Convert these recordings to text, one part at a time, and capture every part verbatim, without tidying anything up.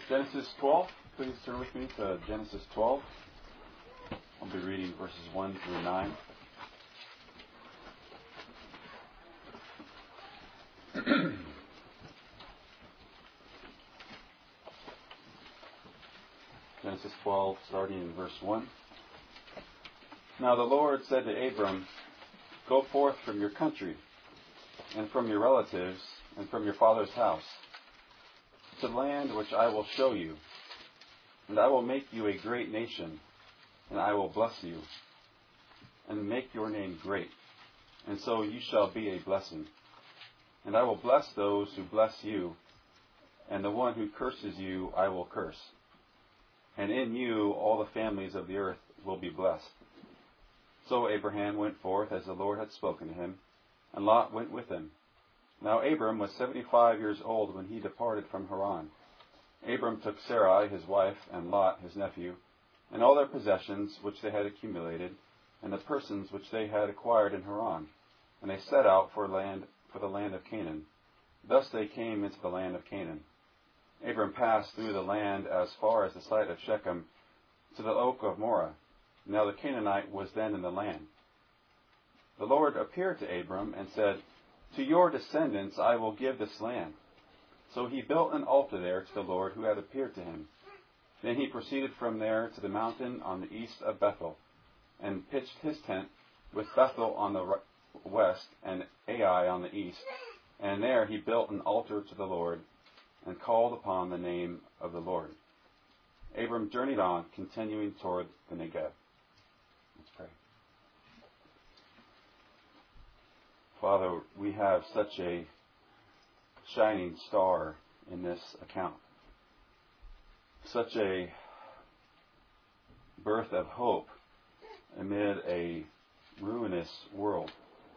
Genesis twelve. Please turn with me to Genesis twelve. I'll be reading verses one through nine. Genesis twelve, starting in verse one. Now the Lord said to Abram, "Go forth from your country, and from your relatives, and from your father's house, to the land which I will show you. And I will make you a great nation, and I will bless you, and make your name great, and so you shall be a blessing. And I will bless those who bless you, and the one who curses you I will curse. And in you all the families of the earth will be blessed." So Abraham went forth as the Lord had spoken to him, and Lot went with him. Now Abram was seventy-five years old when he departed from Haran. Abram took Sarai his wife, and Lot his nephew, and all their possessions which they had accumulated, and the persons which they had acquired in Haran, and they set out for land for the land of Canaan. Thus they came into the land of Canaan. Abram passed through the land as far as the site of Shechem, to the oak of Moreh. Now the Canaanite was then in the land. The Lord appeared to Abram and said, "To your descendants I will give this land." So he built an altar there to the Lord who had appeared to him. Then he proceeded from there to the mountain on the east of Bethel, and pitched his tent, with Bethel on the west and Ai on the east. And there he built an altar to the Lord, and called upon the name of the Lord. Abram journeyed on, continuing toward the Negev. Let's pray. Father, we have such a shining star in this account. Such a birth of hope amid a ruinous world.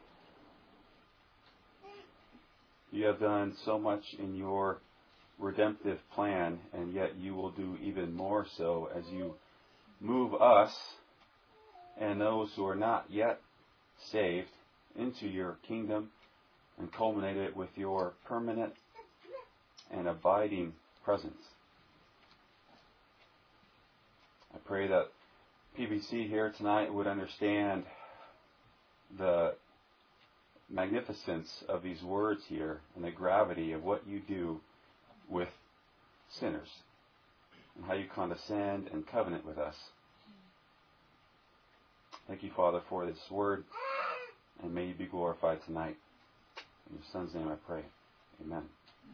You have done so much in your redemptive plan, and yet you will do even more so as you move us and those who are not yet saved into your kingdom and culminate it with your permanent and abiding presence. I pray that P B C here tonight would understand the magnificence of these words here and the gravity of what you do with sinners and how you condescend and covenant with us. Thank you, Father, for this word, and may you be glorified tonight. In your Son's name I pray. Amen.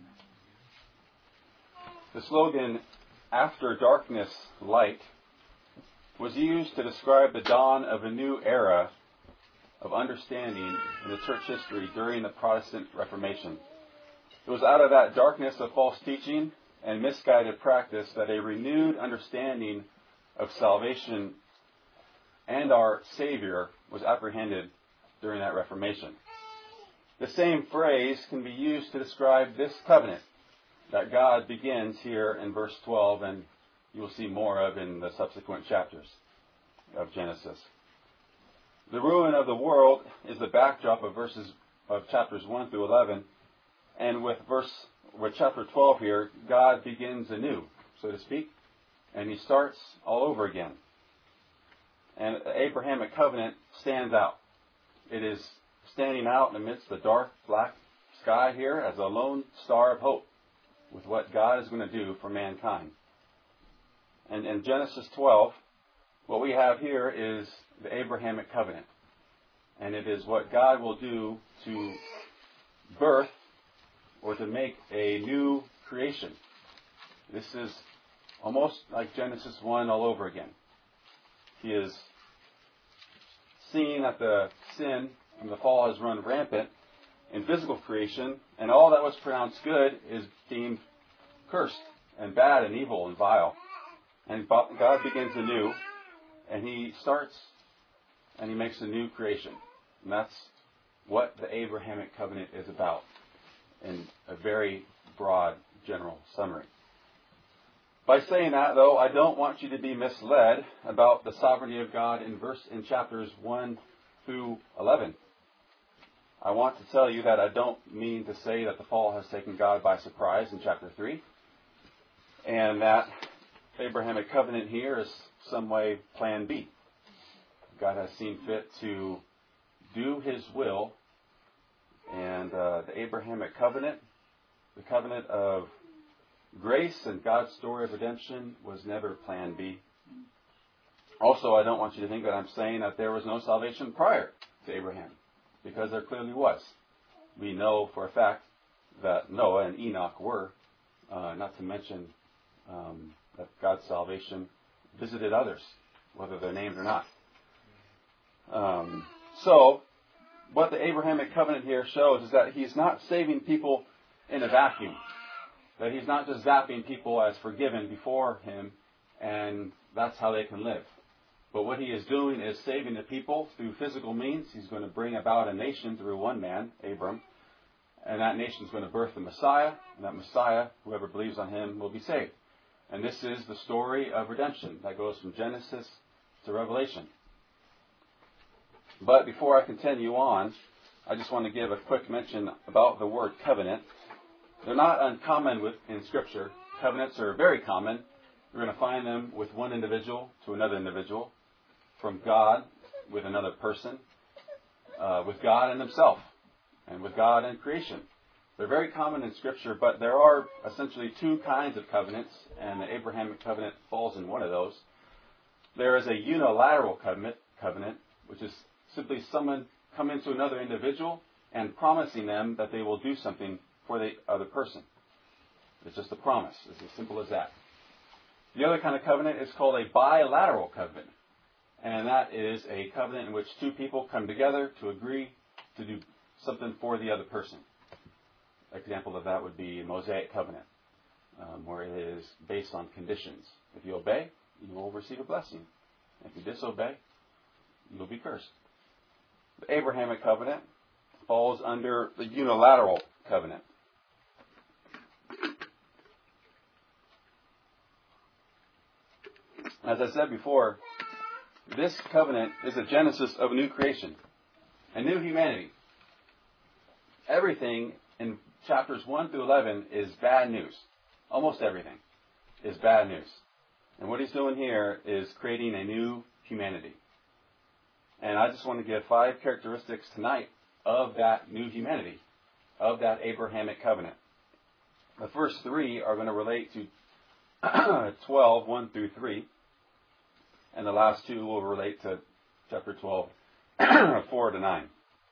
The slogan, "After darkness, light," was used to describe the dawn of a new era of understanding in the church history during the Protestant Reformation. It was out of that darkness of false teaching and misguided practice that a renewed understanding of salvation and our Savior was apprehended during that Reformation. The same phrase can be used to describe this covenant that God begins here in verse twelve, and you will see more of in the subsequent chapters of Genesis. The ruin of the world is the backdrop of verses of chapters one through eleven, and with verse with chapter twelve here, God begins anew, so to speak, and he starts all over again. And the Abrahamic covenant stands out. It is standing out amidst the dark, black sky here as a lone star of hope with what God is going to do for mankind. And in Genesis twelve, what we have here is the Abrahamic covenant. And it is what God will do to birth or to make a new creation. This is almost like Genesis one all over again. He is seeing that the sin and the fall has run rampant in physical creation, and all that was pronounced good is deemed cursed and bad and evil and vile. And God begins anew, and he starts and he makes a new creation. And that's what the Abrahamic covenant is about in a very broad general summary. By saying that, though, I don't want you to be misled about the sovereignty of God in verse in chapters one through eleven. I want to tell you that I don't mean to say that the fall has taken God by surprise in chapter three. And that Abrahamic covenant here is some way plan B. God has seen fit to do his will, and uh, the Abrahamic covenant, the covenant of grace and God's story of redemption, was never plan B. Also, I don't want you to think that I'm saying that there was no salvation prior to Abraham, because there clearly was. We know for a fact that Noah and Enoch were, uh, not to mention um, that God's salvation visited others, whether they're named or not. Um, so, what the Abrahamic covenant here shows is that he's not saving people in a vacuum. That he's not just zapping people as forgiven before him, and that's how they can live. But what he is doing is saving the people through physical means. He's going to bring about a nation through one man, Abram, and that nation is going to birth the Messiah, and that Messiah, whoever believes on him, will be saved. And this is the story of redemption that goes from Genesis to Revelation. But before I continue on, I just want to give a quick mention about the word covenant. They're not uncommon with, in Scripture. Covenants are very common. You're going to find them with one individual to another individual, from God with another person, uh, with God and himself, and with God and creation. They're very common in Scripture, but there are essentially two kinds of covenants, and the Abrahamic covenant falls in one of those. There is a unilateral covenant, covenant, which is simply someone coming to another individual and promising them that they will do something for the other person. It's just a promise. It's as simple as that. The other kind of covenant is called a bilateral covenant. And that is a covenant in which two people come together to agree to do something for the other person. An example of that would be a Mosaic covenant, um, where it is based on conditions. If you obey, you will receive a blessing. If you disobey, you will be cursed. The Abrahamic covenant falls under the unilateral covenant. As I said before, this covenant is a genesis of a new creation, a new humanity. Everything in chapters one through eleven is bad news. Almost everything is bad news. And what he's doing here is creating a new humanity. And I just want to give five characteristics tonight of that new humanity, of that Abrahamic covenant. The first three are going to relate to twelve, one through three. And the last two will relate to chapter twelve, four to nine.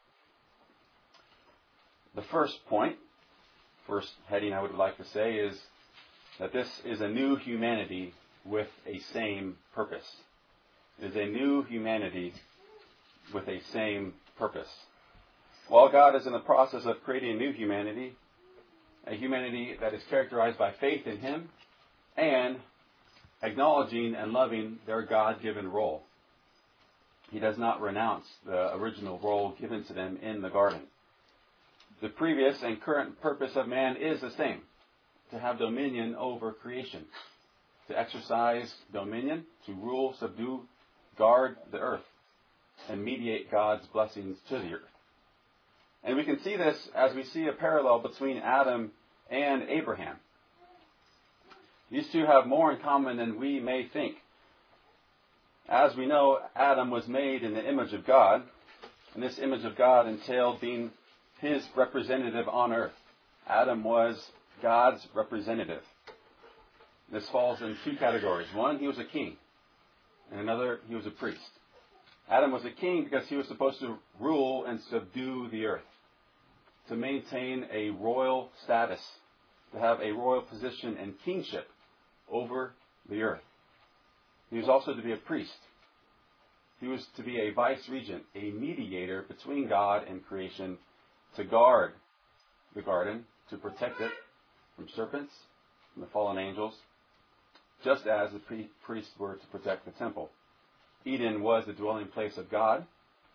The first point, first heading I would like to say, is that this is a new humanity with a same purpose. It is a new humanity with a same purpose. While God is in the process of creating a new humanity, a humanity that is characterized by faith in Him and acknowledging and loving their God-given role. He does not renounce the original role given to them in the garden. The previous and current purpose of man is the same: to have dominion over creation, to exercise dominion, to rule, subdue, guard the earth, and mediate God's blessings to the earth. And we can see this as we see a parallel between Adam and Abraham. These two have more in common than we may think. As we know, Adam was made in the image of God, and this image of God entailed being His representative on earth. Adam was God's representative. This falls in two categories. One, he was a king, and another, he was a priest. Adam was a king because he was supposed to rule and subdue the earth, to maintain a royal status, to have a royal position and kingship over the earth. He was also to be a priest. He was to be a vice-regent, a mediator between God and creation, to guard the garden, to protect it from serpents, from the fallen angels, just as the pre- priests were to protect the temple. Eden was the dwelling place of God.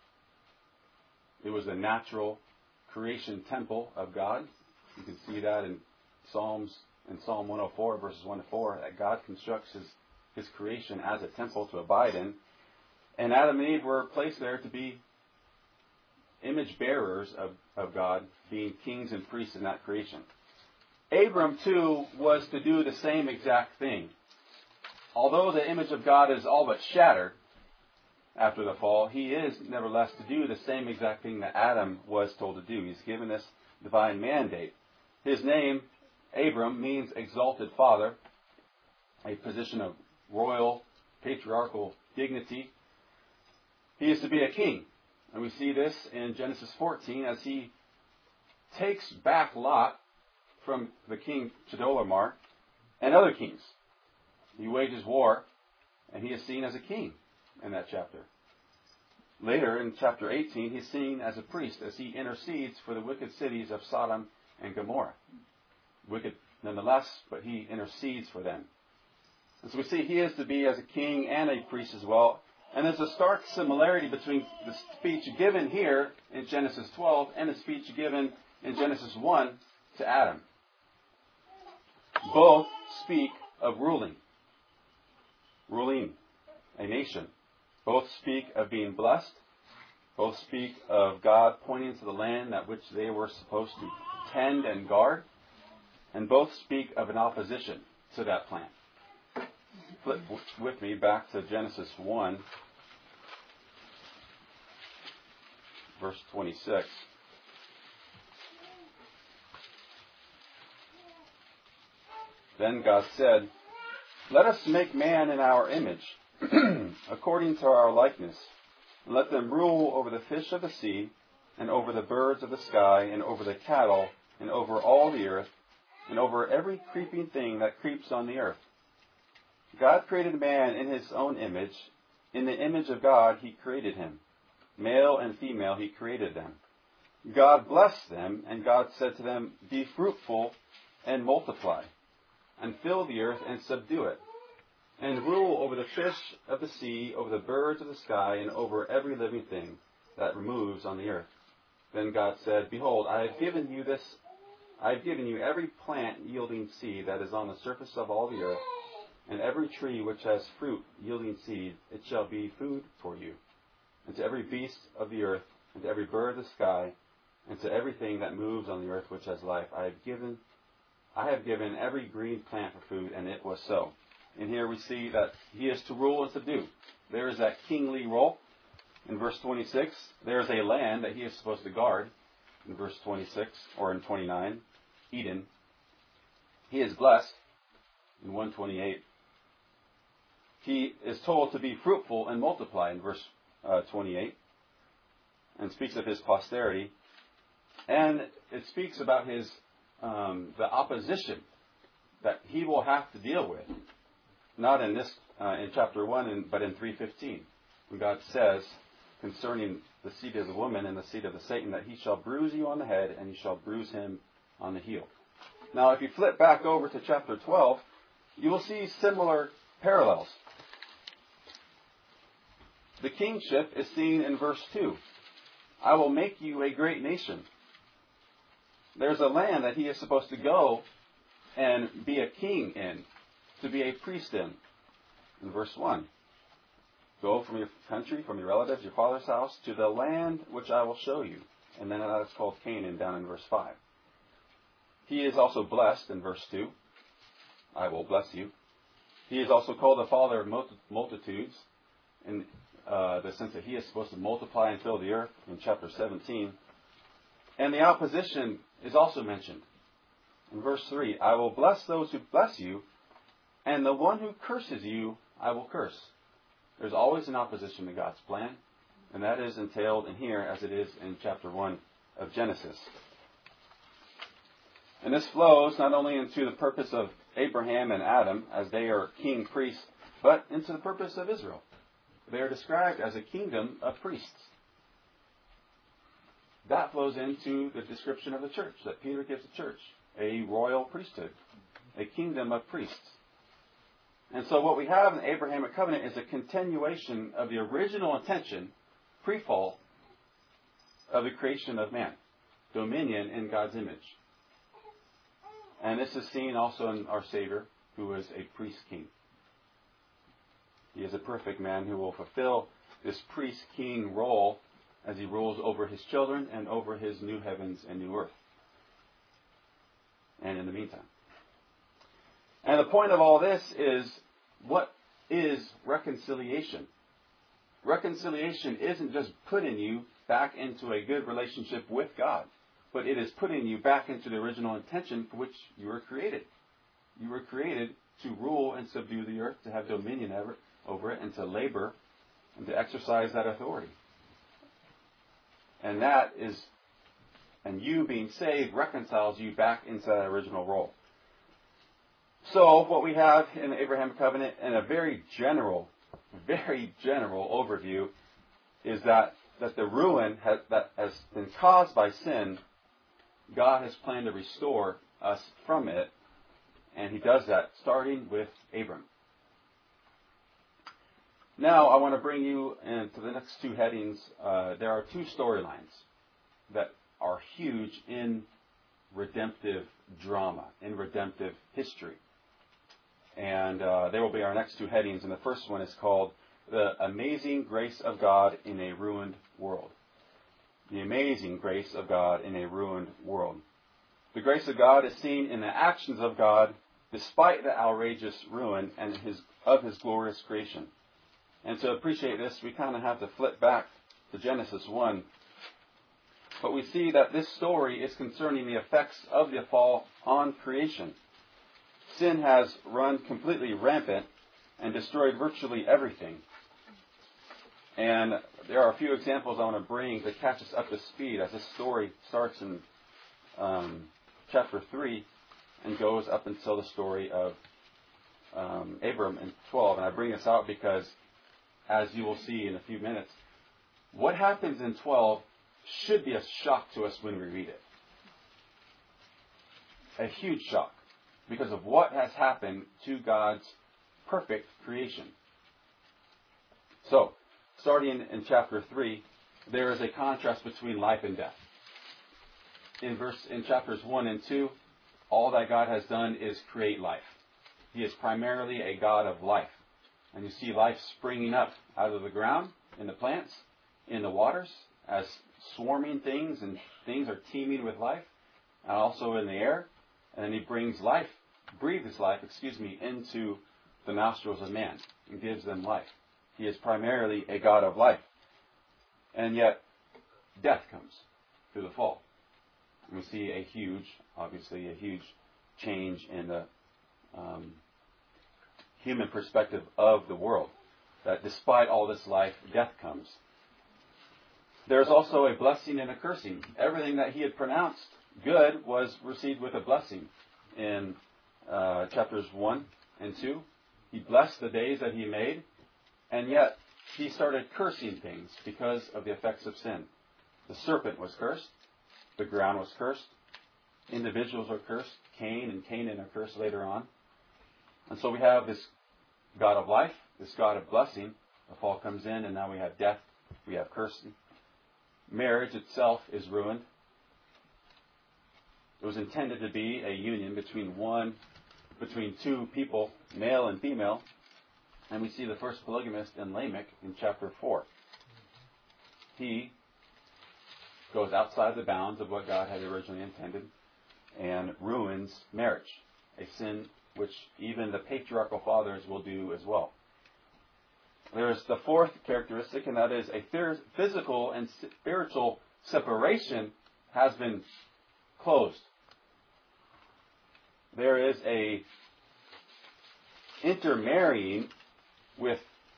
It was a natural creation temple of God. You can see that in Psalms, in Psalm one oh four, verses one to four, that God constructs His, his creation as a temple to abide in. And Adam and Eve were placed there to be image bearers of, of God, being kings and priests in that creation. Abram, too, was to do the same exact thing. Although the image of God is all but shattered after the fall, he is, nevertheless, to do the same exact thing that Adam was told to do. He's given this divine mandate. His name, Abram, means exalted father, a position of royal, patriarchal dignity. He is to be a king. And we see this in Genesis fourteen as he takes back Lot from the king Chedorlaomer and other kings. He wages war, and he is seen as a king in that chapter. Later, in chapter eighteen, he's seen as a priest as he intercedes for the wicked cities of Sodom and Gomorrah. Wicked nonetheless, but he intercedes for them. And so we see he is to be as a king and a priest as well. And there's a stark similarity between the speech given here in Genesis twelve and the speech given in Genesis one to Adam. Both speak of ruling. Ruling a nation. Both speak of being blessed. Both speak of God pointing to the land that which they were supposed to tend and guard. And both speak of an opposition to that plan. Flip with me back to Genesis one, verse twenty-six. Then God said, "Let us make man in our image, according to our likeness, and let them rule over the fish of the sea, and over the birds of the sky, and over the cattle, and over all the earth, and over every creeping thing that creeps on the earth." God created man in his own image. In the image of God he created him. Male and female he created them. God blessed them, and God said to them, "Be fruitful and multiply, and fill the earth and subdue it, and rule over the fish of the sea, over the birds of the sky, and over every living thing that moves on the earth." Then God said, "Behold, I have given you this, I have given you every plant yielding seed that is on the surface of all the earth, and every tree which has fruit yielding seed, it shall be food for you. And to every beast of the earth, and to every bird of the sky, and to everything that moves on the earth which has life, I have given, I have given every green plant for food," and it was so. And here we see that he is to rule and subdue. There is that kingly role in verse twenty-six. There is a land that he is supposed to guard in verse twenty-six, or in twenty-nine, Eden. He is blessed in one twenty-eight. He is told to be fruitful and multiply in verse uh, twenty-eight, and speaks of his posterity. And it speaks about his um, the opposition that he will have to deal with, not in this uh, in chapter one, in, but in three fifteen, when God says concerning the seed of the woman and the seed of the Satan, that he shall bruise you on the head and you shall bruise him on the heel. Now, if you flip back over to chapter twelve, you will see similar parallels. The kingship is seen in verse two. "I will make you a great nation." There's a land that he is supposed to go and be a king in, to be a priest in. In verse one, "Go from your country, from your relatives, your father's house, to the land which I will show you." And then that's called Canaan down in verse five. He is also blessed in verse two. "I will bless you." He is also called the father of multitudes, in uh, the sense that he is supposed to multiply and fill the earth in chapter seventeen. And the opposition is also mentioned in verse three. "I will bless those who bless you, and the one who curses you I will curse." There's always an opposition to God's plan, and that is entailed in here as it is in chapter one of Genesis. And this flows not only into the purpose of Abraham and Adam, as they are king priests, but into the purpose of Israel. They are described as a kingdom of priests. That flows into the description of the church that Peter gives the church. A royal priesthood. A kingdom of priests. And so what we have in the Abrahamic covenant is a continuation of the original intention, pre-fall, of the creation of man. Dominion in God's image. And this is seen also in our Savior, who is a priest-king. He is a perfect man who will fulfill this priest-king role as he rules over his children and over his new heavens and new earth. and in the meantime. And the point of all this is, what is reconciliation? Reconciliation isn't just putting you back into a good relationship with God, but it is putting you back into the original intention for which you were created. You were created to rule and subdue the earth, to have dominion over, over it, and to labor and to exercise that authority. And that is, and you being saved reconciles you back into that original role. So what we have in the Abrahamic covenant, in a very general, very general overview, is that, that the ruin has, that has been caused by sin, God has planned to restore us from it, and he does that starting with Abram. Now I want to bring you into the next two headings. Uh, there are two storylines that are huge in redemptive drama, in redemptive history. And uh, they will be our next two headings. And the first one is called The Amazing Grace of God in a Ruined World. The Amazing Grace of God in a Ruined World. The grace of God is seen in the actions of God despite the outrageous ruin and his, of his glorious creation. And to appreciate this, we kind of have to flip back to Genesis one. But we see that this story is concerning the effects of the fall on creation. Sin has run completely rampant and destroyed virtually everything. And there are a few examples I want to bring to catch us up to speed as this story starts in um, chapter three and goes up until the story of um, Abram in twelve. And I bring this out because, as you will see in a few minutes, what happens in twelve should be a shock to us when we read it. A huge shock, because of what has happened to God's perfect creation. So, starting in chapter three, there is a contrast between life and death. In verse in chapters one and two, all that God has done is create life. He is primarily a God of life. And you see life springing up out of the ground, in the plants, in the waters, as swarming things and things are teeming with life, and also in the air. And then he brings life, breathes life, excuse me, into the nostrils of man and gives them life. He is primarily a God of life. And yet, death comes through the fall. And we see a huge, obviously a huge change in the um, human perspective of the world. That despite all this life, death comes. There's also a blessing and a cursing. Everything that he had pronounced good was received with a blessing. In uh, chapters one and two, he blessed the days that he made, and yet he started cursing things because of the effects of sin. The serpent was cursed. The ground was cursed. Individuals are cursed. Cain and Canaan are cursed later on. And so we have this God of life, this God of blessing. The fall comes in, and now we have death. We have cursing. Marriage itself is ruined. It was intended to be a union between one, between two people, male and female. And we see the first polygamist in Lamech in chapter four. He goes outside the bounds of what God had originally intended and ruins marriage, a sin which even the patriarchal fathers will do as well. There is the fourth characteristic, and that is a physical and spiritual separation has been closed. There is a intermarrying with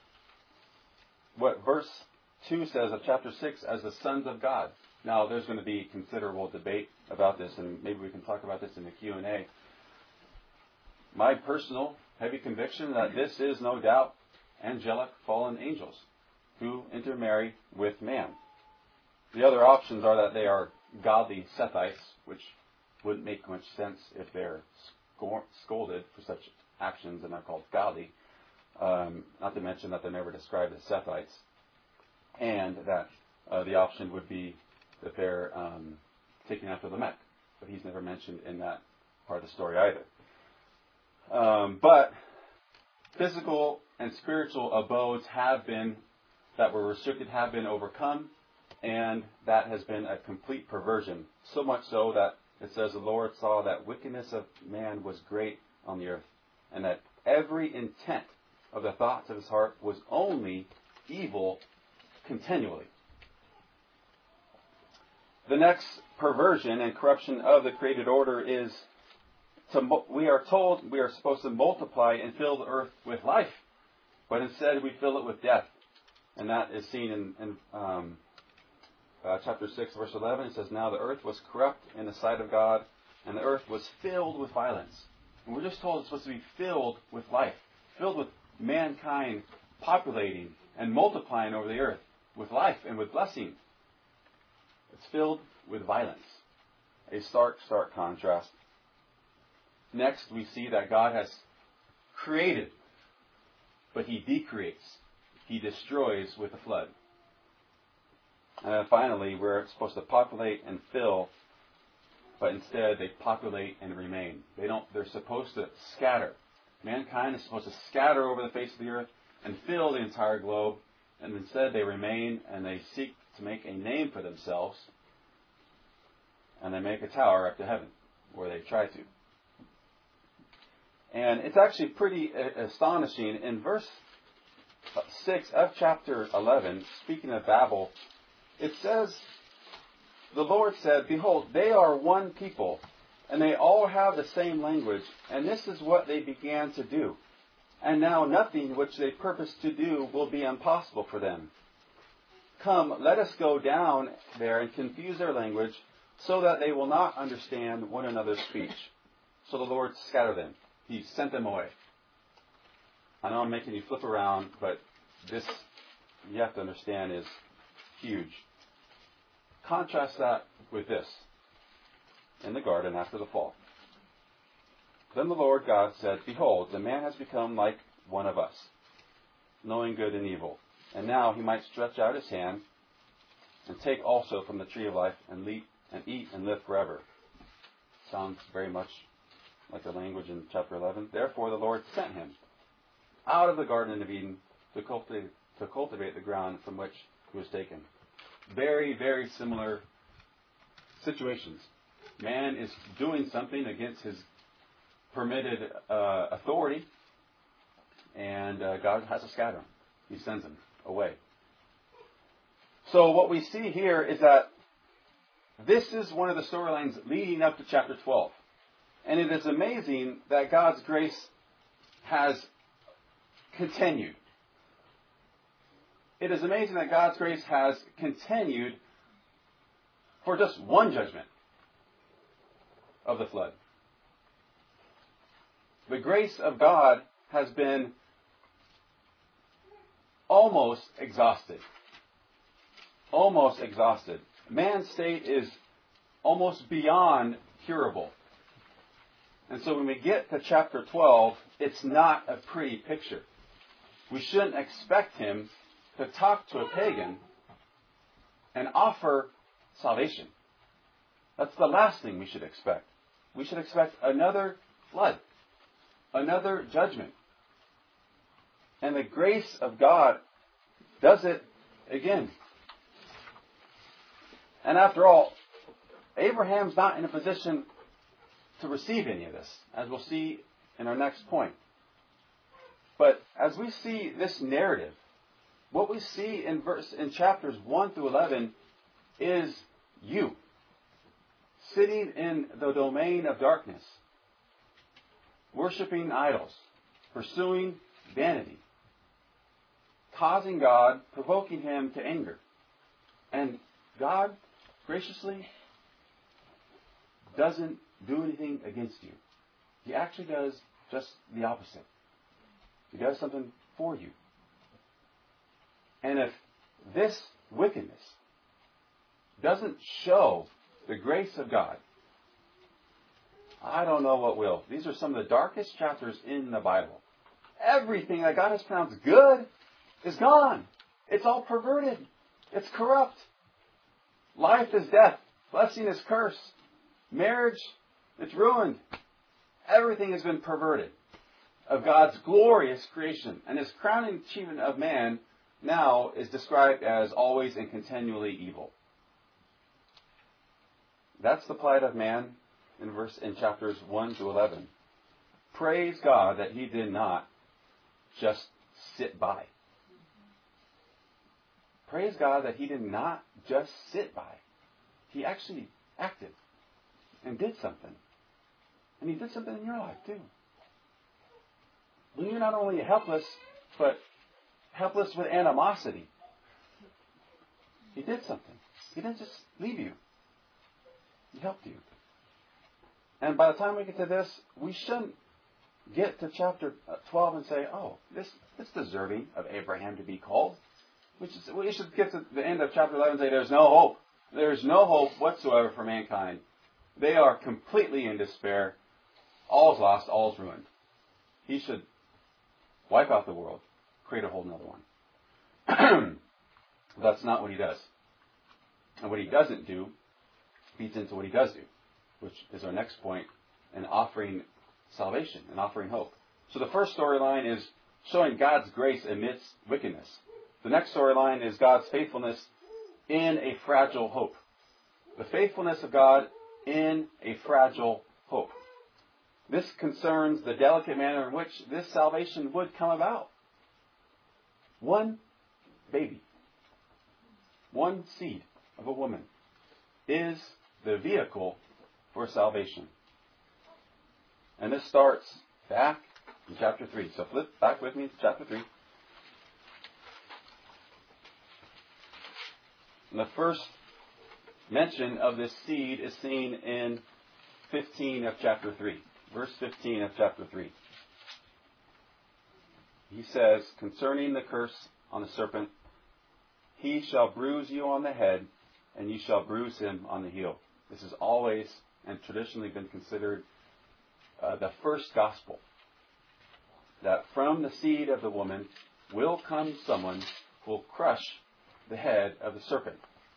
what verse two says of chapter six as the sons of God. Now, there's going to be considerable debate about this, and maybe we can talk about this in the Q and A. My personal heavy conviction that this is no doubt angelic fallen angels who intermarry with man. The other options are that they are godly Sethites, which wouldn't make much sense if they're scolded for such actions and are called godly. Um, not to mention that they're never described as Sethites. And that uh, the option would be that they're um, taken after Lamech. But he's never mentioned in that part of the story either. Um, but physical and spiritual abodes have been, that were restricted, have been overcome. And that has been a complete perversion. So much so that it says, the Lord saw that wickedness of man was great on the earth, and that every intent of the thoughts of his heart was only evil continually. The next perversion and corruption of the created order is, to, we are told we are supposed to multiply and fill the earth with life, but instead we fill it with death. And that is seen in, in um, uh, chapter six, verse eleven. It says, now the earth was corrupt in the sight of God, and the earth was filled with violence. And we're just told it's supposed to be filled with life, filled with mankind populating and multiplying over the earth with life and with blessing. It's filled with violence. A stark, stark contrast. Next, we see that God has created, but He decreates. He destroys with the flood. And then finally, we're supposed to populate and fill, but instead they populate and remain. They don't. They're supposed to scatter. Mankind is supposed to scatter over the face of the earth and fill the entire globe, and instead they remain and they seek to make a name for themselves, and they make a tower up to heaven, or they try to. And it's actually pretty astonishing. In verse six of chapter eleven, speaking of Babel, it says, the Lord said, behold, they are one people, and they all have the same language, and this is what they began to do. And now nothing which they purpose to do will be impossible for them. Come, let us go down there and confuse their language, so that they will not understand one another's speech. So the Lord scattered them. He sent them away. I know I'm making you flip around, but this, you have to understand, is huge. Contrast that with this. In the garden after the fall. Then the Lord God said, behold, the man has become like one of us, knowing good and evil. And now he might stretch out his hand and take also from the tree of life and, leap, and eat and live forever. Sounds very much like the language in chapter eleven. Therefore the Lord sent him out of the Garden of Eden to cultivate, to cultivate the ground from which he was taken. Very, very similar situations. Man is doing something against his permitted uh, authority, and uh, God has to scatter him. He sends him away. So what we see here is that this is one of the storylines leading up to chapter twelve. And it is amazing that God's grace has continued. It is amazing that God's grace has continued for just one judgment of the flood. The grace of God has been almost exhausted. Almost exhausted. Man's state is almost beyond curable. And so when we get to chapter twelve, it's not a pretty picture. We shouldn't expect him to talk to a pagan and offer salvation. That's the last thing we should expect. We should expect another flood, another judgment. And the grace of God does it again. And after all, Abraham's not in a position to receive any of this, as we'll see in our next point. But as we see this narrative, what we see in verse in chapters one through eleven is you sitting in the domain of darkness, worshiping idols, pursuing vanity, causing God, provoking Him to anger. And God graciously doesn't do anything against you. He actually does just the opposite. He does something for you. And if this wickedness doesn't show the grace of God, I don't know what will. These are some of the darkest chapters in the Bible. Everything that God has pronounced good is gone. It's all perverted. It's corrupt. Life is death. Blessing is curse. Marriage, it's ruined. Everything has been perverted of God's glorious creation. And His crowning achievement of man now is described as always and continually evil. That's the plight of man. in verse in chapters one to eleven. Praise God that he did not just sit by. Praise God that he did not just sit by. He actually acted and did something. And he did something in your life too. When you're not only helpless, but helpless with animosity. He did something. He didn't just leave you. He helped you. And by the time we get to this, we shouldn't get to chapter twelve and say, oh, this is deserving of Abraham to be called. We should, we should get to the end of chapter eleven and say, there's no hope. There's no hope whatsoever for mankind. They are completely in despair. All's lost, all's ruined. He should wipe out the world, create a whole other one. That's not what he does. And what he doesn't do feeds into what he does do, which is our next point, in offering salvation and offering hope. So the first storyline is showing God's grace amidst wickedness. The next storyline is God's faithfulness in a fragile hope. The faithfulness of God in a fragile hope. This concerns the delicate manner in which this salvation would come about. One baby, one seed of a woman is the vehicle for salvation. And this starts back in chapter three. So flip back with me to chapter three. And the first mention of this seed is seen in fifteen of chapter three. Verse fifteen of chapter three. He says, concerning the curse on the serpent, he shall bruise you on the head, and you shall bruise him on the heel. This has always and traditionally been considered uh, the first gospel. That from the seed of the woman will come someone who will crush the head of the serpent.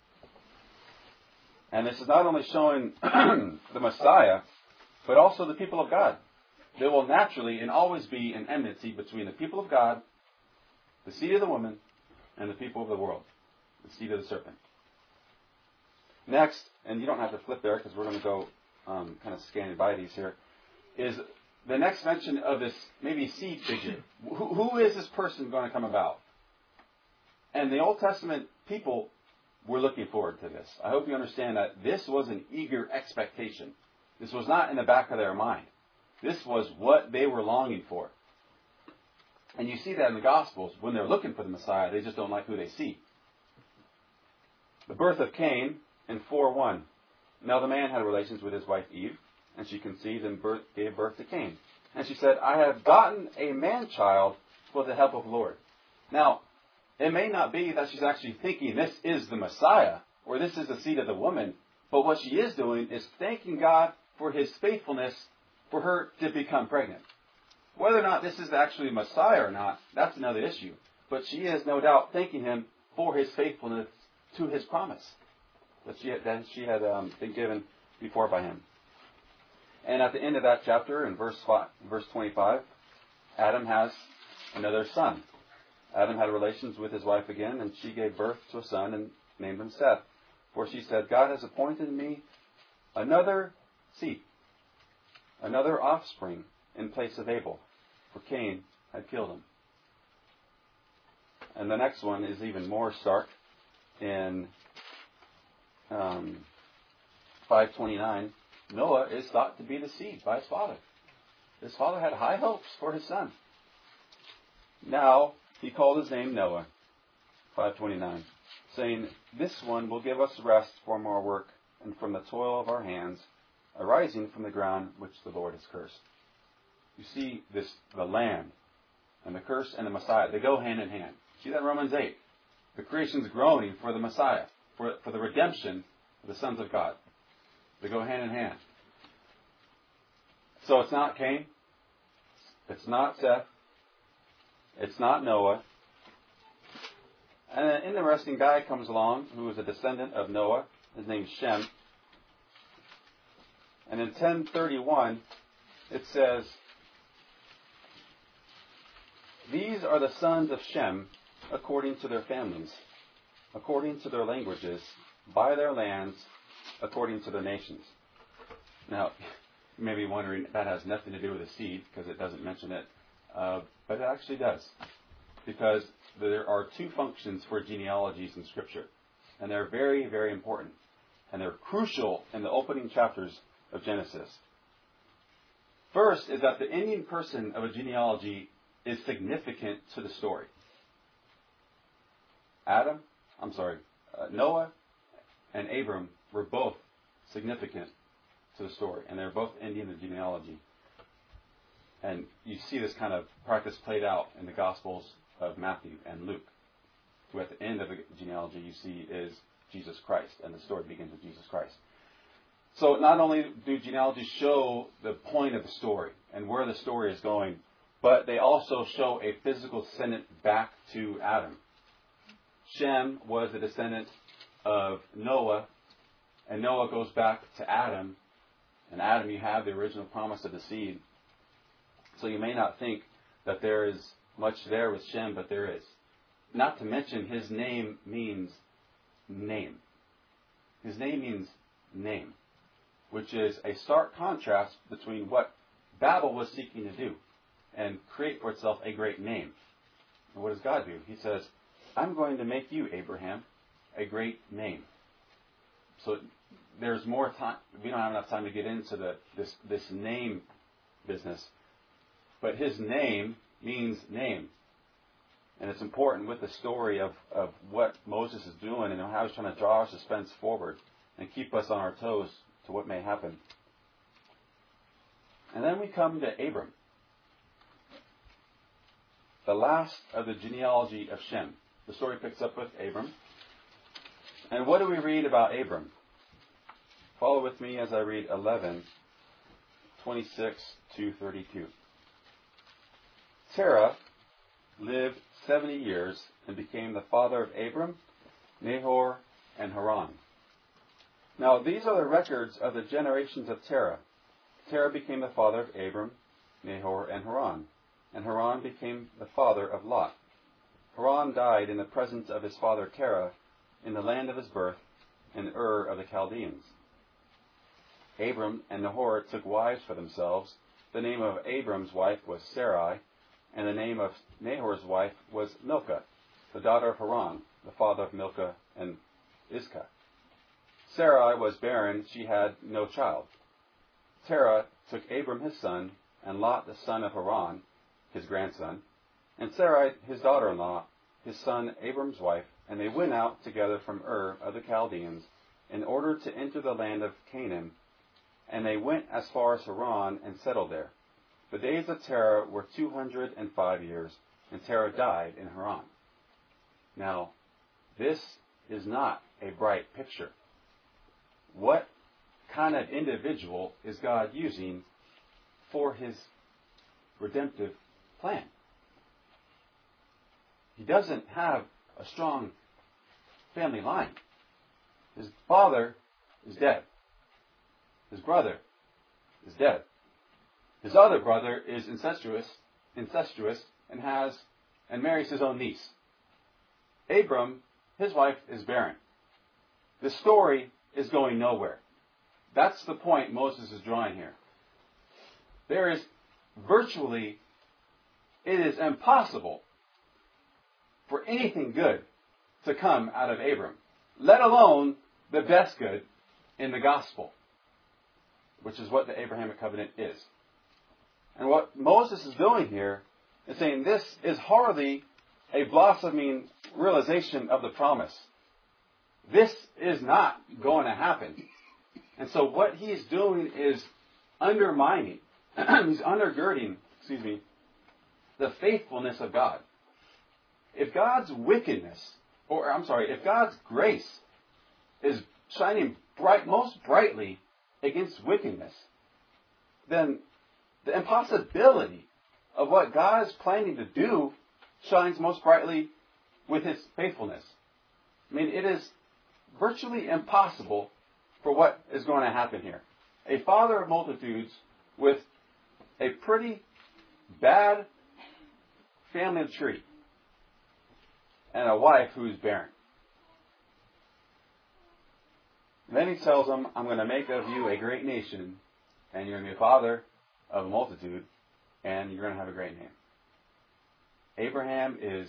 And this is not only showing the Messiah, but also the people of God. There will naturally and always be an enmity between the people of God, the seed of the woman, and the people of the world, the seed of the serpent. Next, and you don't have to flip there because we're going to go um, kind of scanning by these here, is the next mention of this maybe seed figure. Who, who is this person going to come about? And the Old Testament people were looking forward to this. I hope you understand that this was an eager expectation. This was not in the back of their mind. This was what they were longing for. And you see that in the Gospels. When they're looking for the Messiah, they just don't like who they see. The birth of Cain in four one. Now the man had relations with his wife Eve, and she conceived and birth, gave birth to Cain. And she said, I have gotten a man-child with the help of the Lord. Now, it may not be that she's actually thinking this is the Messiah, or this is the seed of the woman, but what she is doing is thanking God for his faithfulness for her to become pregnant. Whether or not this is actually Messiah or not, that's another issue. But she is no doubt thanking him for his faithfulness to his promise that she had, that she had um, been given before by him. And at the end of that chapter, in verse five, verse twenty-five, Adam has another son. Adam had relations with his wife again, and she gave birth to a son and named him Seth. For she said, God has appointed me another seed, another offspring in place of Abel, for Cain had killed him. And the next one is even more stark in um, five twenty-nine. Noah is thought to be the seed by his father. His father had high hopes for his son. Now he called his name Noah, five twenty-nine, saying, this one will give us rest from our work and from the toil of our hands, arising from the ground which the Lord has cursed. You see this, the land and the curse and the Messiah, they go hand in hand. See that in Romans eight? The creation's groaning for the Messiah, for, for the redemption of the sons of God. They go hand in hand. So it's not Cain. It's not Seth. It's not Noah. And an interesting guy comes along who is a descendant of Noah. His name's Shem. And in ten thirty-one, it says, these are the sons of Shem according to their families, according to their languages, by their lands, according to their nations. Now, you may be wondering, that has nothing to do with the seed, because it doesn't mention it. Uh, but it actually does. Because there are two functions for genealogies in Scripture. And they're very, very important. And they're crucial in the opening chapters of Genesis. First is that the ending person of a genealogy is significant to the story. Adam, I'm sorry, uh, Noah and Abram were both significant to the story. And they're both ending the genealogy. And you see this kind of practice played out in the Gospels of Matthew and Luke, who at the end of the genealogy you see is Jesus Christ, and the story begins with Jesus Christ. So not only do genealogies show the point of the story and where the story is going, but they also show a physical descendant back to Adam. Shem was a descendant of Noah, and Noah goes back to Adam. And Adam, you have the original promise of the seed. So you may not think that there is much there with Shem, but there is. Not to mention his name means name. His name means name, which is a stark contrast between what Babel was seeking to do and create for itself a great name. And what does God do? He says, I'm going to make you, Abraham, a great name. So there's more time. We don't have enough time to get into the this this name business. But his name means name. And it's important with the story of, of what Moses is doing and how he's trying to draw our suspense forward and keep us on our toes to what may happen. And then we come to Abram, the last of the genealogy of Shem. The story picks up with Abram. And what do we read about Abram? Follow with me as I read eleven, twenty-six to thirty-two. Terah lived seventy years and became the father of Abram, Nahor, and Haran. Now these are the records of the generations of Terah. Terah became the father of Abram, Nahor, and Haran. And Haran became the father of Lot. Haran died in the presence of his father Terah in the land of his birth, in Ur of the Chaldeans. Abram and Nahor took wives for themselves. The name of Abram's wife was Sarai, and the name of Nahor's wife was Milcah, the daughter of Haran, the father of Milcah and Iscah. Sarai was barren, she had no child. Terah took Abram his son, and Lot the son of Haran, his grandson, and Sarai his daughter-in-law, his son Abram's wife, and they went out together from Ur of the Chaldeans in order to enter the land of Canaan, and they went as far as Haran and settled there. The days of Terah were two hundred and five years, and Terah died in Haran. Now, this is not a bright picture. What kind of individual is God using for his redemptive plan? He doesn't have a strong family line. His father is dead. His brother is dead. His other brother is incestuous, incestuous and has and marries his own niece. Abram, his wife, is barren. The story is going nowhere. That's the point Moses is drawing here. There is virtually, it is impossible for anything good to come out of Abram, let alone the best good in the gospel, which is what the Abrahamic covenant is. And what Moses is doing here is saying this is hardly a blossoming realization of the promise. This is not going to happen. And so what he's doing is undermining, he's undergirding, excuse me, the faithfulness of God. If God's wickedness, or I'm sorry, if God's grace is shining bright, most brightly against wickedness, then the impossibility of what God is planning to do shines most brightly with his faithfulness. I mean, it is virtually impossible for what is going to happen here. A father of multitudes with a pretty bad family tree and a wife who's barren. Then he tells them, I'm going to make of you a great nation, and you're going to be a father of a multitude, and you're going to have a great name. Abraham is,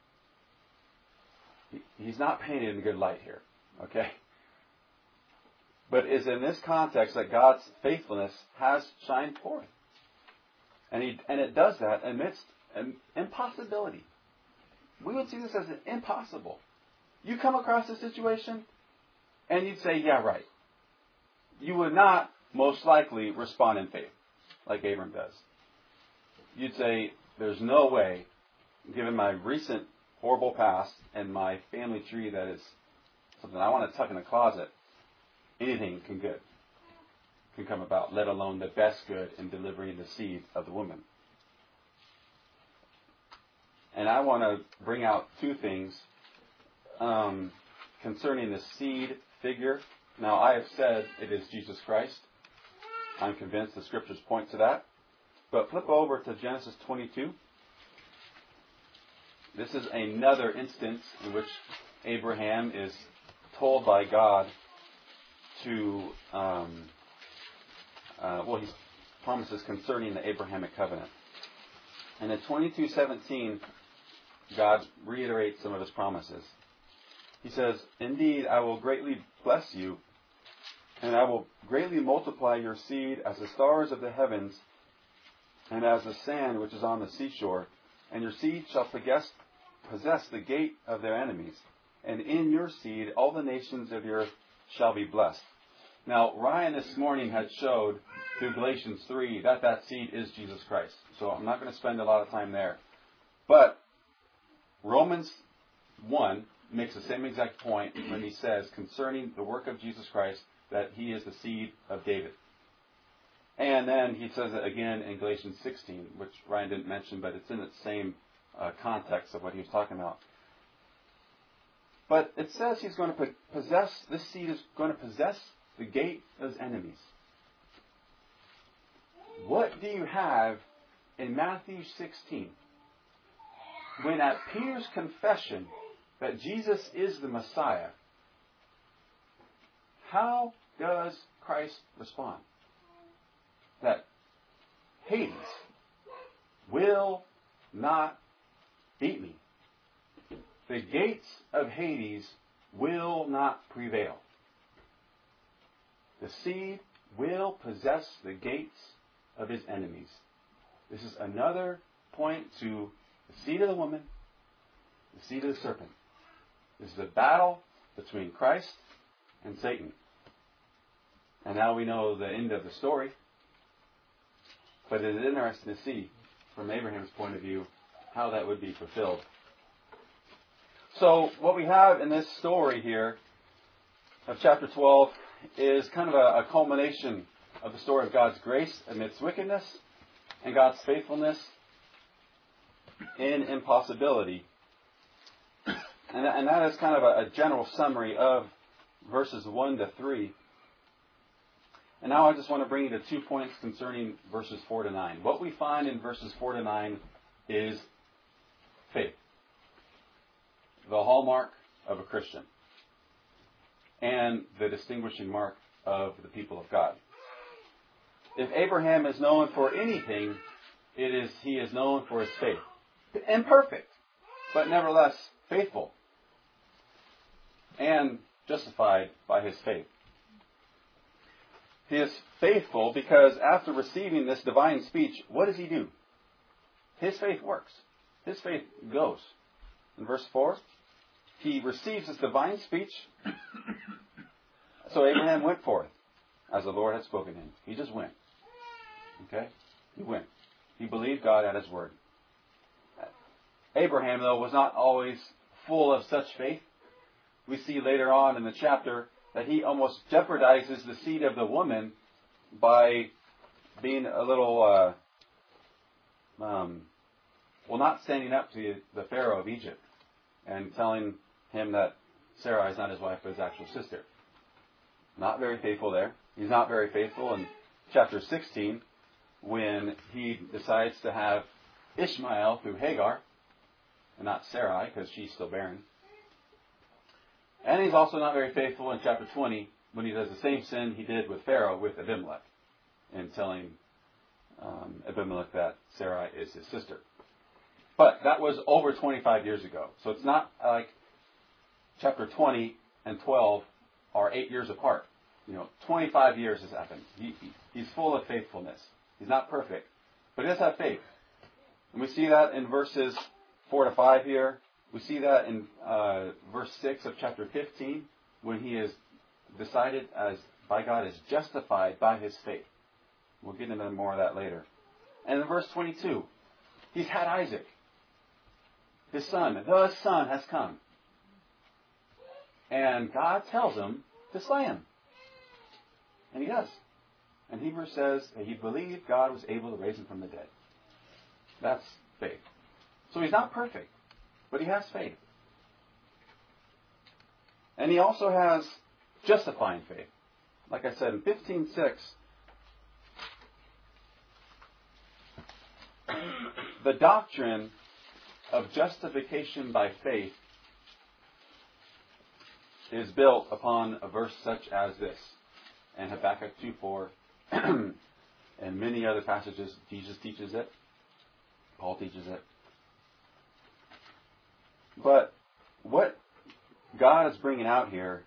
he's not painted in a good light here, okay? But it's in this context that God's faithfulness has shined forth. And he and it does that amidst an impossibility. We would see this as an impossible. You come across a situation, and you'd say, yeah, right. You would not most likely respond in faith, like Abram does. You'd say, there's no way, given my recent horrible past and my family tree that is something I want to tuck in a closet, anything can good can come about, let alone the best good in delivering the seed of the woman. And I want to bring out two things um, concerning the seed figure. Now, I have said it is Jesus Christ. I'm convinced the scriptures point to that. But flip over to Genesis twenty-two. This is another instance in which Abraham is told by God to, um, uh, well, he promises concerning the Abrahamic covenant. And in twenty-two seventeen, God reiterates some of his promises. He says, indeed, I will greatly bless you, and I will greatly multiply your seed as the stars of the heavens and as the sand which is on the seashore, and your seed shall possess, possess the gate of their enemies, and in your seed all the nations of the earth shall be blessed. Now, Ryan this morning had showed through Galatians three that that seed is Jesus Christ. So I'm not going to spend a lot of time there. But Romans one makes the same exact point when he says concerning the work of Jesus Christ that he is the seed of David. And then he says it again in Galatians sixteen, which Ryan didn't mention, but it's in the same uh, context of what he was talking about. But it says he's going to possess, this seed is going to possess the gate of his enemies. What do you have in Matthew sixteen? When at Peter's confession that Jesus is the Messiah, how does Christ respond? That Hades will not beat me. The gates of Hades will not prevail. The seed will possess the gates of his enemies. This is another point to the seed of the woman, the seed of the serpent. This is a battle between Christ and Satan. And now we know the end of the story. But it is interesting to see, from Abraham's point of view, how that would be fulfilled. So what we have in this story here of chapter twelve is kind of a, a culmination of the story of God's grace amidst wickedness and God's faithfulness in impossibility. And, and that is kind of a, a general summary of verses one to three. And now I just want to bring you to two points concerning verses four to nine. What we find in verses four to nine is faith, the hallmark of a Christian, and the distinguishing mark of the people of God. If Abraham is known for anything, it is he is known for his faith. Imperfect, but nevertheless faithful, and justified by his faith. He is faithful because after receiving this divine speech, what does he do? His faith works. His faith goes. In verse four, he receives this divine speech. So Abraham went forth as the Lord had spoken to him. He just went. Okay? He went. He believed God at his word. Abraham, though, was not always full of such faith. We see later on in the chapter that he almost jeopardizes the seed of the woman by being a little, uh, um, well, not standing up to the Pharaoh of Egypt and telling him that Sarah is not his wife but his actual sister. Not very faithful there. He's not very faithful in chapter sixteen when he decides to have Ishmael through Hagar and not Sarai because she's still barren. And he's also not very faithful in chapter twenty when he does the same sin he did with Pharaoh with Abimelech. in telling um, Abimelech that Sarai is his sister. But that was over twenty-five years ago. So it's not like chapter twenty and twelve are eight years apart. You know, twenty-five years has happened. He, he, he's full of faithfulness. He's not perfect, but he does have faith. And we see that in verses four to five here. We see that in uh, verse six of chapter fifteen, when he is decided as by God is justified by his faith. We'll get into more of that later. And in verse twenty-two, he's had Isaac. His son, the son has come. And God tells him to slay him. And he does. And Hebrews says that he believed God was able to raise him from the dead. That's faith. So he's not perfect, but he has faith. And he also has justifying faith. Like I said, in fifteen six, the doctrine of justification by faith is built upon a verse such as this. And Habakkuk two four and many other passages, Jesus teaches it. Paul teaches it. But what God is bringing out here,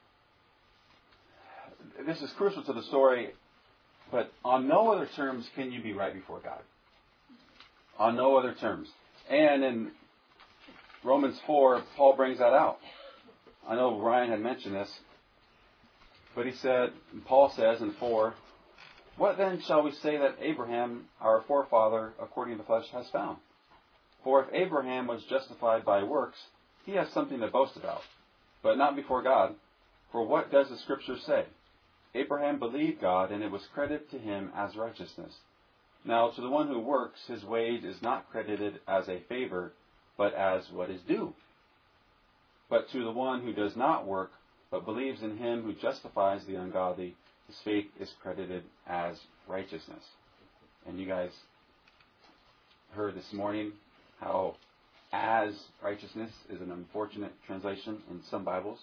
this is crucial to the story, but on no other terms can you be right before God. On no other terms. And in Romans four, Paul brings that out. I know Ryan had mentioned this, but he said, Paul says in four, what then shall we say that Abraham, our forefather, according to the flesh, has found? For if Abraham was justified by works, he has something to boast about, but not before God. For what does the Scripture say? Abraham believed God, and it was credited to him as righteousness. Now to the one who works, his wage is not credited as a favor, but as what is due. But to the one who does not work, but believes in him who justifies the ungodly, his faith is credited as righteousness. And you guys heard this morning how as righteousness is an unfortunate translation in some Bibles.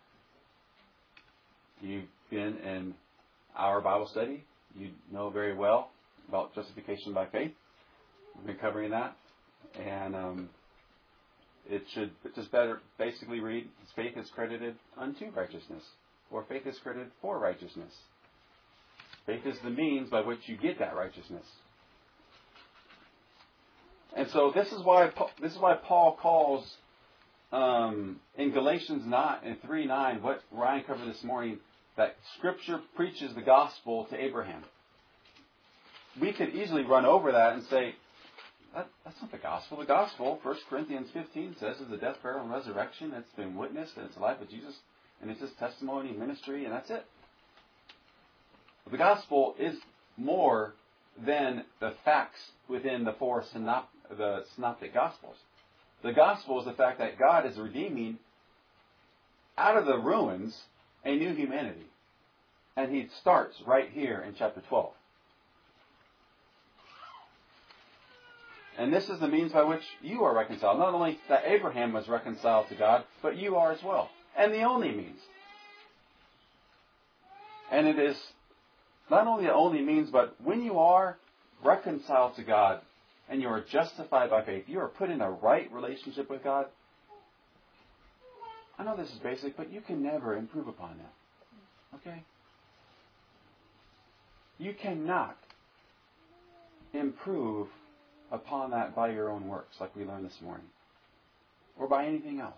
You've been in our Bible study. You know very well about justification by faith. We've been covering that. And um, it should just better basically read, his faith is credited unto righteousness, or faith is credited for righteousness. Faith is the means by which you get that righteousness. And so this is why this is why Paul calls um, in Galatians nine and three nine, what Ryan covered this morning, that Scripture preaches the gospel to Abraham. We could easily run over that and say, that, that's not the gospel. The gospel, First Corinthians fifteen says, is the death, burial, and resurrection that's been witnessed, and it's the life of Jesus, and it's his testimony and ministry, and that's it. But the gospel is more than the facts within the four synop- the synoptic gospels. The gospel is the fact that God is redeeming out of the ruins a new humanity. And he starts right here in chapter twelve. And this is the means by which you are reconciled. Not only that Abraham was reconciled to God, but you are as well. And the only means. And it is not only the only means, but when you are reconciled to God and you are justified by faith, you are put in a right relationship with God. I know this is basic, but you can never improve upon that. Okay? You cannot improve upon that by your own works, like we learned this morning, or by anything else.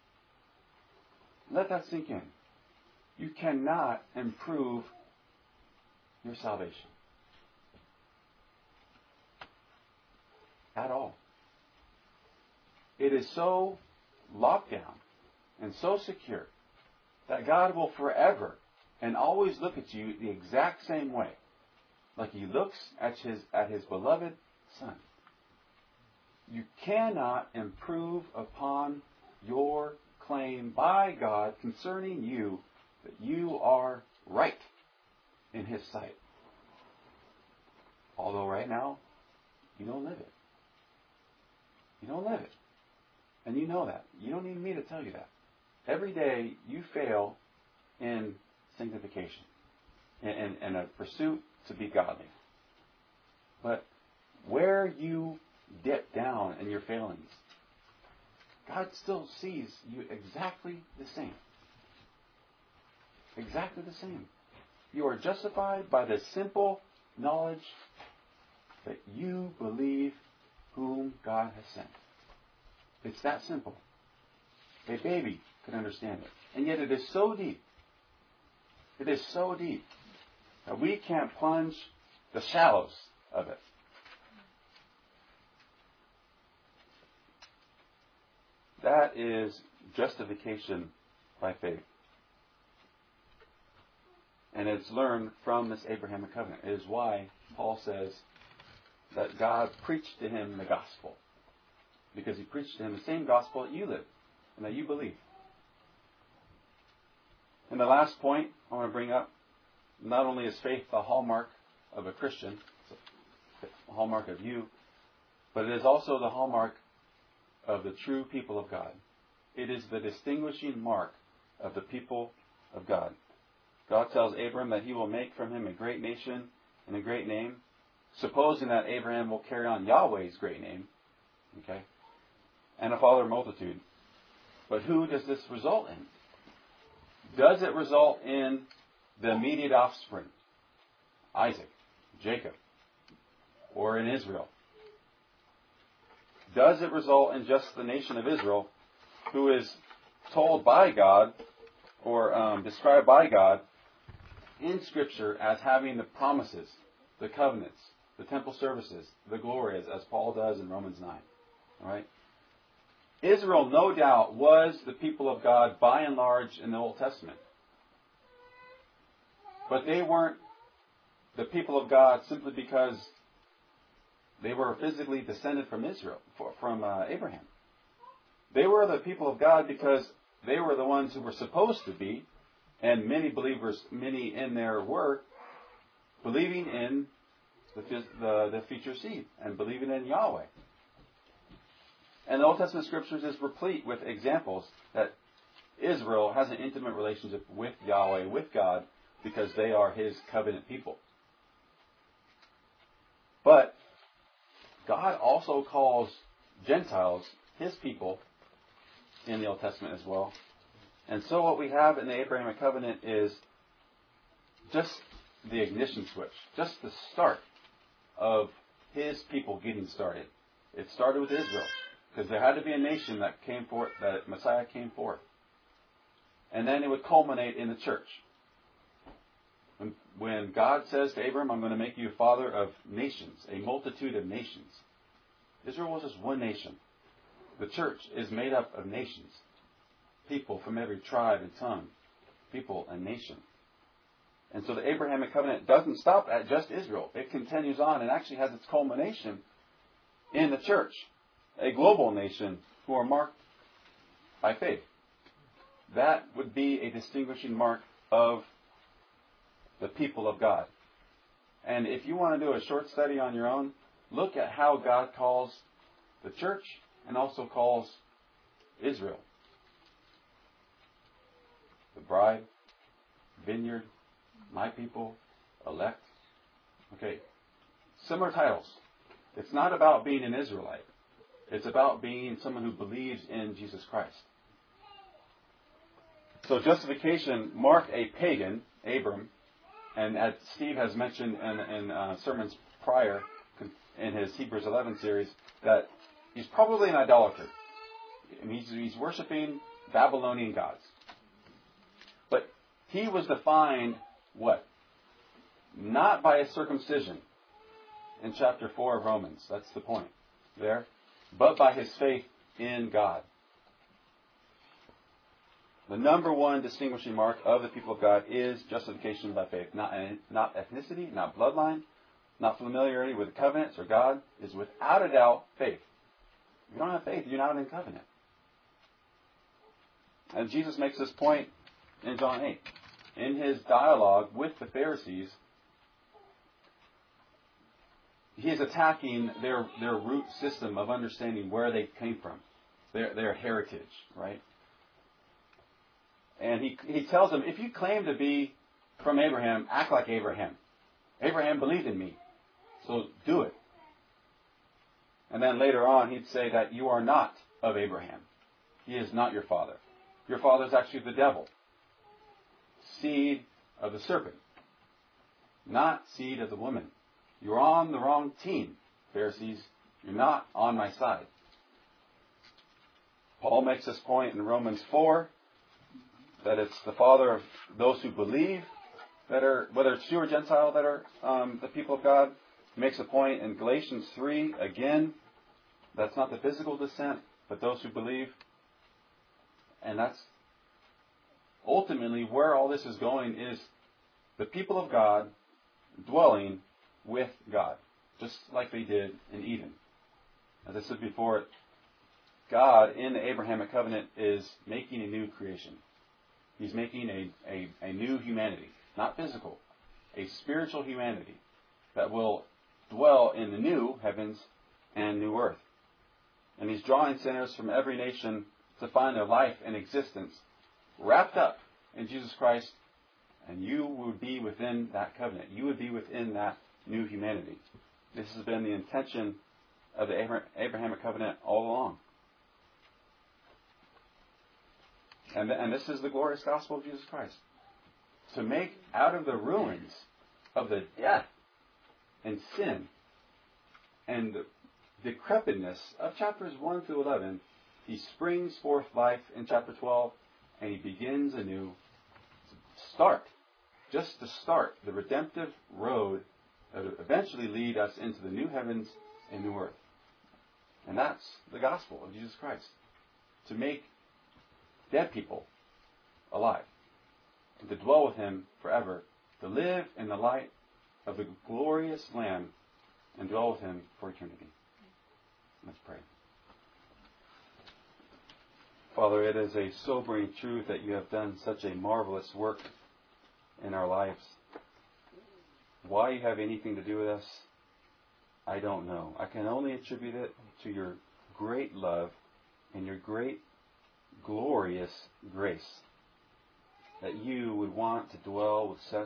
Let that sink in. You cannot improve your salvation at all. It is so locked down and so secure that God will forever and always look at you the exact same way, like he looks at his at his beloved Son. You cannot improve upon your claim by God concerning you that you are right in his sight. Although right now, you don't live it. You don't live it. And you know that. You don't need me to tell you that. Every day you fail in sanctification, in, in, in a pursuit to be godly. But where you dip down in your failings, God still sees you exactly the same. Exactly the same. You are justified by the simple knowledge that you believe whom God has sent. It's that simple. A baby can understand it. And yet it is so deep. It is so deep that we can't plunge the shallows of it. That is justification by faith. And it's learned from this Abrahamic covenant. It is why Paul says that God preached to him the gospel. Because he preached to him the same gospel that you live and that you believe. And the last point I want to bring up, not only is faith the hallmark of a Christian, it's a hallmark of you, but it is also the hallmark of the true people of God. It is the distinguishing mark of the people of God. God tells Abram that he will make from him a great nation and a great name, supposing that Abraham will carry on Yahweh's great name, okay, and a father of multitude. But who does this result in? Does it result in the immediate offspring, Isaac, Jacob, or in Israel? Does it result in just the nation of Israel, who is told by God, or um, described by God in Scripture as having the promises, the covenants, the temple services, the glories, as Paul does in Romans nine? All right? Israel, no doubt, was the people of God by and large in the Old Testament. But they weren't the people of God simply because they were physically descended from Israel, from uh, Abraham. They were the people of God because they were the ones who were supposed to be, and many believers, many in there were, believing in the, the, the future seed and believing in Yahweh. And the Old Testament Scriptures is replete with examples that Israel has an intimate relationship with Yahweh, with God, because they are His covenant people. But God also calls Gentiles His people in the Old Testament as well. And so what we have in the Abrahamic covenant is just the ignition switch, just the start of His people getting started. It started with Israel, because there had to be a nation that came forth, that Messiah came forth. And then it would culminate in the church. When, when God says to Abram, I'm going to make you a father of nations, a multitude of nations. Israel was just one nation. The church is made up of nations. People from every tribe and tongue. People and nation. And so the Abrahamic covenant doesn't stop at just Israel. It continues on and actually has its culmination in the church. A global nation who are marked by faith. That would be a distinguishing mark of the people of God. And if you want to do a short study on your own, look at how God calls the church and also calls Israel. The bride, vineyard, my people, elect. Okay, similar titles. It's not about being an Israelite. It's about being someone who believes in Jesus Christ. So justification marked a pagan, Abram, and as Steve has mentioned in, in uh, sermons prior, in his Hebrews eleven series, that he's probably an idolater. He's, he's worshiping Babylonian gods. But he was defined, what? Not by a circumcision in chapter four of Romans. That's the point there. But by his faith in God. The number one distinguishing mark of the people of God is justification by faith. Not, not ethnicity, not bloodline, not familiarity with the covenants or God. Is without a doubt faith. If you don't have faith, you're not in covenant. And Jesus makes this point in John eight. In his dialogue with the Pharisees, he is attacking their, their root system of understanding where they came from, their, their heritage, right? And he, he tells them, if you claim to be from Abraham, act like Abraham. Abraham believed in me, so do it. And then later on, he'd say that you are not of Abraham. He is not your father. Your father is actually the devil, seed of the serpent, not seed of the woman. You're on the wrong team, Pharisees. You're not on my side. Paul makes this point in Romans four, that it's the father of those who believe, that are, whether it's Jew or Gentile, that are um, the people of God. He makes a point in Galatians three, again, that's not the physical descent, but those who believe. And that's ultimately where all this is going, is the people of God dwelling with God, just like they did in Eden. As I said before, God in the Abrahamic covenant is making a new creation. He's making a, a, a new humanity, not physical, a spiritual humanity that will dwell in the new heavens and new earth. And He's drawing sinners from every nation to find their life and existence wrapped up in Jesus Christ, and you would be within that covenant. You would be within that new humanity. This has been the intention of the Abrahamic covenant all along. And, and this is the glorious gospel of Jesus Christ. To make out of the ruins of the death and sin and the decrepitness of chapters one through eleven, He springs forth life in chapter twelve, and He begins a new start. Just to start the redemptive road that will eventually lead us into the new heavens and new earth. And that's the gospel of Jesus Christ. To make dead people alive. And to dwell with Him forever. To live in the light of the glorious Lamb and dwell with Him for eternity. Let's pray. Father, it is a sobering truth that You have done such a marvelous work in our lives. Why You have anything to do with us, I don't know. I can only attribute it to Your great love and Your great, glorious grace. That You would want to dwell with such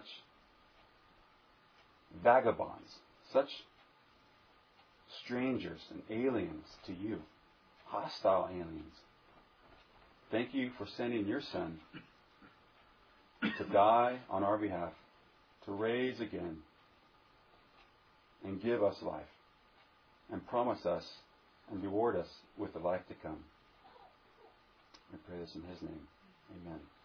vagabonds, such strangers and aliens to You, hostile aliens. Thank You for sending Your Son to die on our behalf, to raise again, and give us life, and promise us and reward us with the life to come. We pray this in His name. Amen.